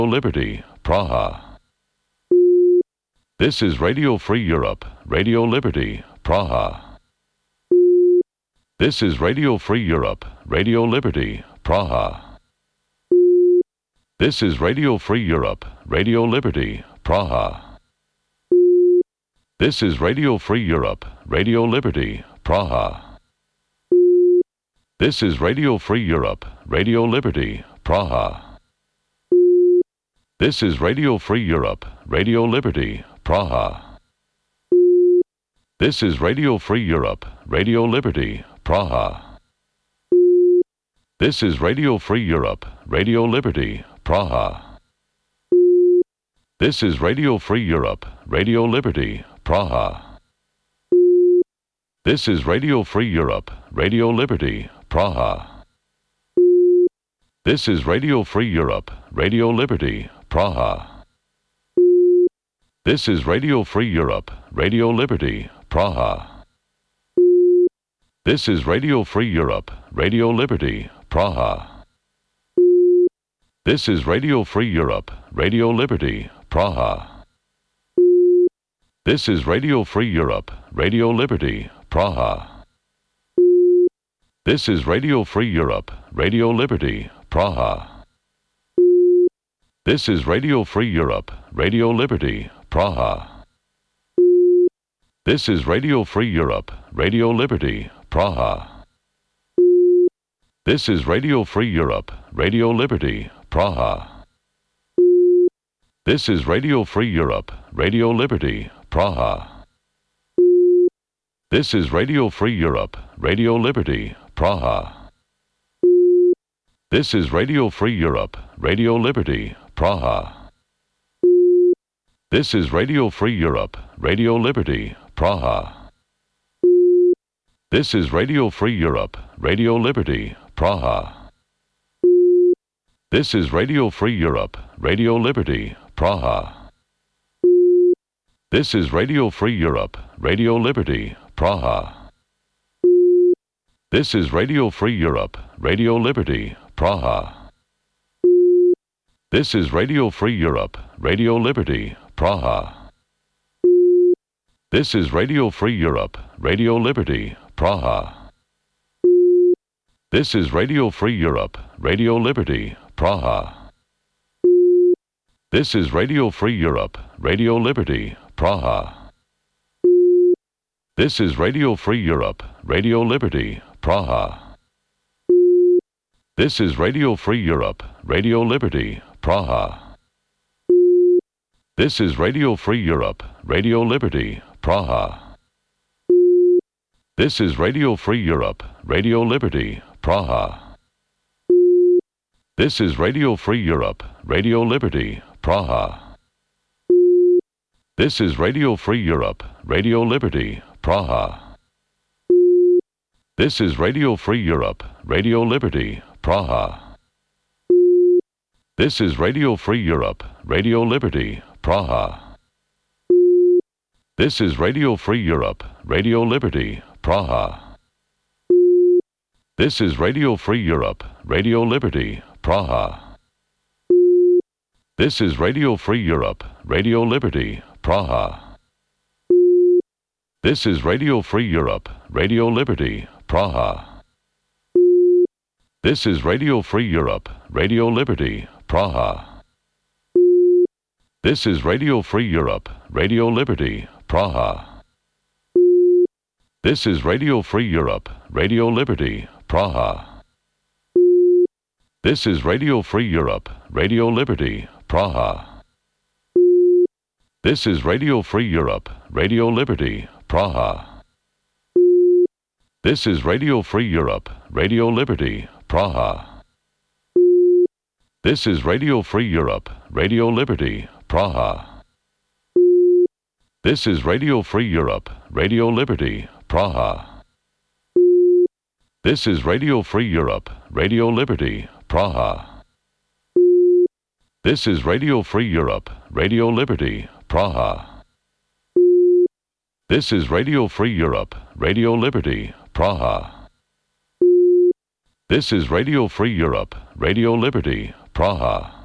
Liberty, Praha. This is Radio Free Europe, Radio Liberty, Praha. This is Radio Free Europe, Radio Liberty, Praha. This is Radio Free Europe, Radio Liberty, Praha. This is Radio Free Europe, Radio Liberty, Praha. This is Radio Free Europe, Radio Liberty, Praha. This is Radio Free Europe, Radio Liberty, Praha. This is Radio Free Europe, Radio Liberty, Praha. This is Radio Free Europe, Radio Liberty, Praha. This is Radio Free Europe, Radio Liberty, Praha. This is Radio Free Europe, Radio Liberty, Praha. This is Radio Free Europe, Radio Liberty, Praha. This is Radio Free Europe, Radio Liberty, Praha. This is Radio Free Europe, Radio Liberty, Praha. This is Radio Free Europe, Radio Liberty, Praha. This is Radio Free Europe, Radio Liberty, Praha. This is Radio Free Europe, Radio Liberty, Praha. This is Radio Free Europe, Radio Liberty, Praha. This is Radio Free Europe, Radio Liberty, Praha. This is Radio Free Europe, Radio Liberty, Praha. This is Radio Free Europe, Radio Liberty, Praha. This is Radio Free Europe, Radio Liberty, Praha. This is Radio Free Europe, Radio Liberty, Praha. This is Radio Free Europe, Radio Liberty, Praha. This is Radio Free Europe, Radio Liberty, Praha. This is Radio Free Europe, Radio Liberty, Praha. This is Radio Free Europe, Radio Liberty, Praha. This is Radio Free Europe, Radio Liberty, Praha. This is Radio Free Europe, Radio Liberty, Praha. This is Radio Free Europe, Radio Liberty, Praha. This is Radio Free Europe, Radio Liberty, Praha. This is Radio Free Europe, Radio Liberty, Praha. This is Radio Free Europe, Radio Liberty, Praha. This is Radio Free Europe, Radio Liberty, Praha. This is Radio Free Europe, Radio Liberty, Praha. This is Radio Free Europe, Radio Liberty, Praha. This is Radio Free Europe, Radio Liberty, Praha. This is Radio Free Europe, Radio Liberty, Praha. This is Radio Free Europe, Radio Liberty, Praha. This is Radio Free Europe, Radio Liberty, Praha. This is Radio Free Europe, Radio Liberty, Praha. This is Radio Free Europe, Radio Liberty, Praha. This is Radio Free Europe, Radio Liberty, Praha. This is Radio Free Europe, Radio Liberty, Praha. This is Radio Free Europe, Radio Liberty, Praha. This is Radio Free Europe, Radio Liberty, Praha. This is Radio Free Europe, Radio Liberty, Praha. This is Radio Free Europe, Radio Liberty, Praha. This is Radio Free Europe, Radio Liberty, Praha. This is Radio Free Europe, Radio Liberty, Praha. This is Radio Free Europe, Radio Liberty, Praha. This is Radio Free Europe, Radio Liberty, Praha. This is Radio Free Europe, Radio Liberty, Praha. This is Radio Free Europe, Radio Liberty, Praha. This is Radio Free Europe, Radio Liberty, Praha. This is Radio Free Europe, Radio Liberty, Praha.